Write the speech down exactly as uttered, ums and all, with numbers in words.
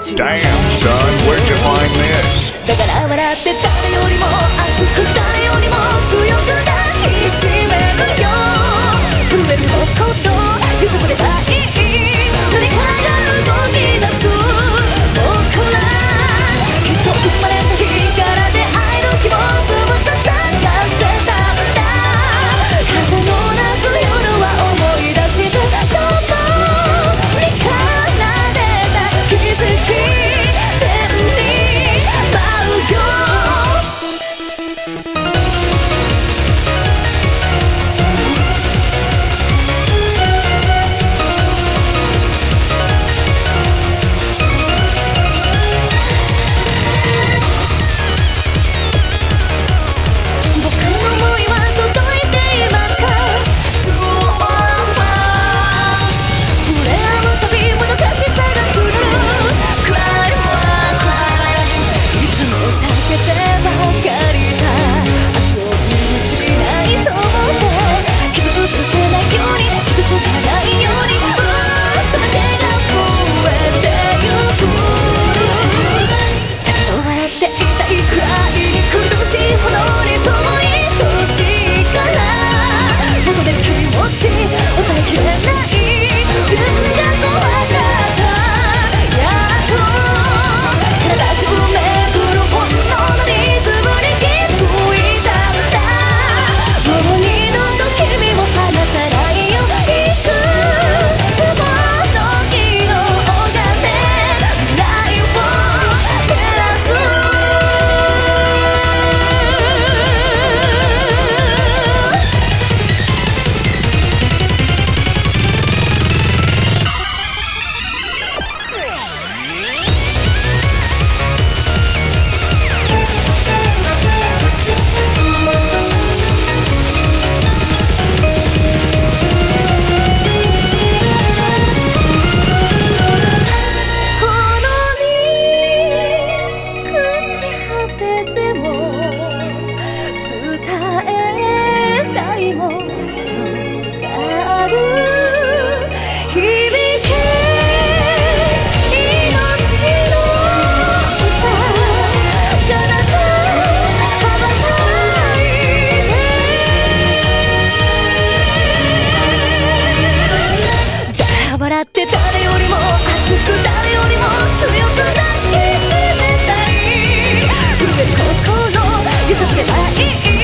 Damn, son, where'd you find this? だから笑って誰よりも熱く誰よりも強く抱きしめるよ。震えるほど揺さぶればいい。乗りかが動き出す僕ら、きっと生まれた日から出会える気持ちずっと探してたんだ。風の鳴く夜は思い出して共に奏でた奇跡天に舞うよ。僕の想いは届いていますか To all of us 触れ合うたびもどかしさが募る Cry for cry いつも避けてばかりだ。明日を気にしないそうで傷つけないように傷つかないように酒が増えてゆく。だけど笑っていたいくらいに苦しいほどにそう愛しいから元で気持ち抑えきれない自分が怖かった。やっと体中巡る本能のリズムに気づいたんだ。もう二度と君を離さないよ。いくつもの日の拝め未来を照らす。この身朽ち果てても伝えたいものがある。響け命の歌彼方羽ばたいて。だから笑って誰よりも熱く誰よりも強く抱きしめたい。震える心揺さぶればいい。